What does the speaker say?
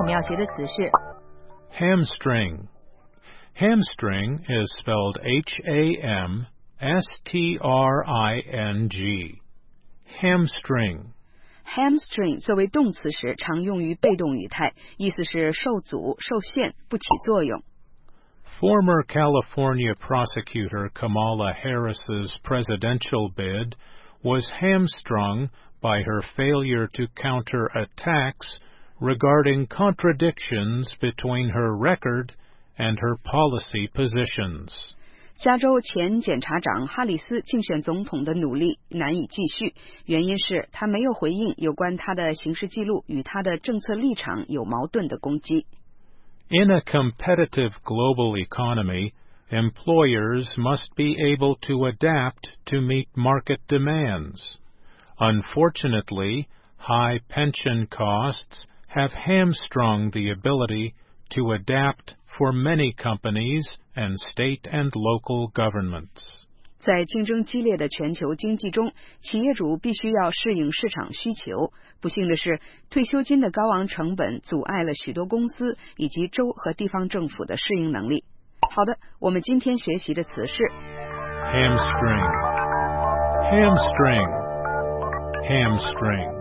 我们要学的词是 hamstring. Hamstring is spelled H-A-M-S-T-R-I-N-G. Hamstring. Hamstring 作为动词时常用于被动语态，意思是受阻、受限、不起作用。 Former California prosecutor Kamala Harris's presidential bid was hamstrung by her failure to counter attacks regarding contradictions between her record and her policy positions. 加州前检察长哈里斯竞选总统的努力难以继续，原因是他没有回应有关他的刑事记录与他的政策立场有矛盾的攻击。 In a competitive global economy, employers must be able to adapt to meet market demands. Unfortunately, high pension costs have hamstrung the ability to adapt for many companies and state and local governments. 在竞争激烈的全球经济中，企业主必须要适应市场需求。不幸的是，退休金的高昂成本阻碍了许多公司以及州和地方政府的适应能力。好的，我们今天学习的词是 hamstring, hamstring, hamstring.